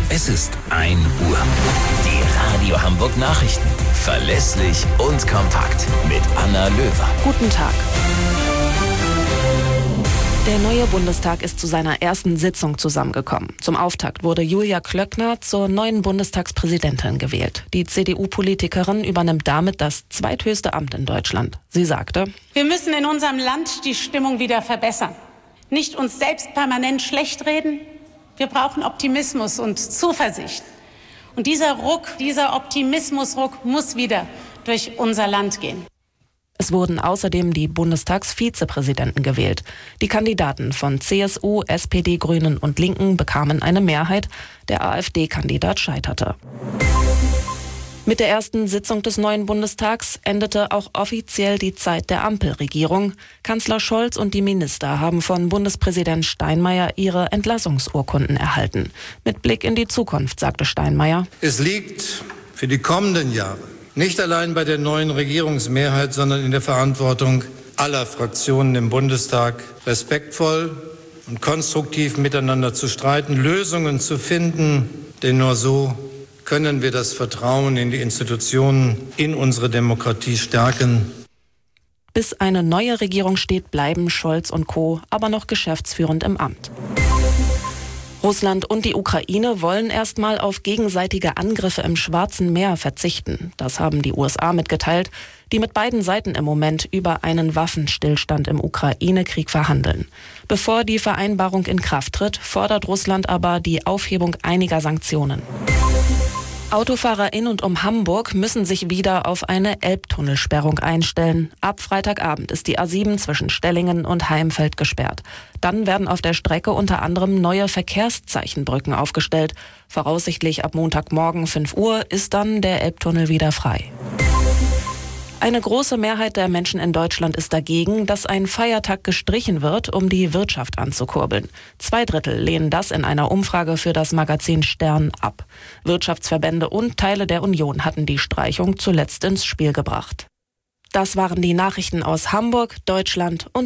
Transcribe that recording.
Es ist 1 Uhr. Die Radio Hamburg Nachrichten. Verlässlich und kompakt. Mit Anna Löwer. Guten Tag. Der neue Bundestag ist zu seiner ersten Sitzung zusammengekommen. Zum Auftakt wurde Julia Klöckner zur neuen Bundestagspräsidentin gewählt. Die CDU-Politikerin übernimmt damit das zweithöchste Amt in Deutschland. Sie sagte: Wir müssen in unserem Land die Stimmung wieder verbessern. Nicht uns selbst permanent schlecht reden. Wir brauchen Optimismus und Zuversicht. Und dieser Optimismusruck muss wieder durch unser Land gehen. Es wurden außerdem die Bundestagsvizepräsidenten gewählt. Die Kandidaten von CSU, SPD, Grünen und Linken bekamen eine Mehrheit. Der AfD-Kandidat scheiterte. Mit der ersten Sitzung des neuen Bundestags endete auch offiziell die Zeit der Ampelregierung. Kanzler Scholz und die Minister haben von Bundespräsident Steinmeier ihre Entlassungsurkunden erhalten. Mit Blick in die Zukunft, sagte Steinmeier: Es liegt für die kommenden Jahre nicht allein bei der neuen Regierungsmehrheit, sondern in der Verantwortung aller Fraktionen im Bundestag, respektvoll und konstruktiv miteinander zu streiten, Lösungen zu finden, denn nur so können wir das Vertrauen in die Institutionen, in unsere Demokratie stärken. Bis eine neue Regierung steht, bleiben Scholz und Co. aber noch geschäftsführend im Amt. Russland und die Ukraine wollen erstmal auf gegenseitige Angriffe im Schwarzen Meer verzichten. Das haben die USA mitgeteilt, die mit beiden Seiten im Moment über einen Waffenstillstand im Ukraine-Krieg verhandeln. Bevor die Vereinbarung in Kraft tritt, fordert Russland aber die Aufhebung einiger Sanktionen. Autofahrer in und um Hamburg müssen sich wieder auf eine Elbtunnelsperrung einstellen. Ab Freitagabend ist die A7 zwischen Stellingen und Heimfeld gesperrt. Dann werden auf der Strecke unter anderem neue Verkehrszeichenbrücken aufgestellt. Voraussichtlich ab Montagmorgen 5 Uhr ist dann der Elbtunnel wieder frei. Eine große Mehrheit der Menschen in Deutschland ist dagegen, dass ein Feiertag gestrichen wird, um die Wirtschaft anzukurbeln. 2/3 lehnen das in einer Umfrage für das Magazin Stern ab. Wirtschaftsverbände und Teile der Union hatten die Streichung zuletzt ins Spiel gebracht. Das waren die Nachrichten aus Hamburg, Deutschland und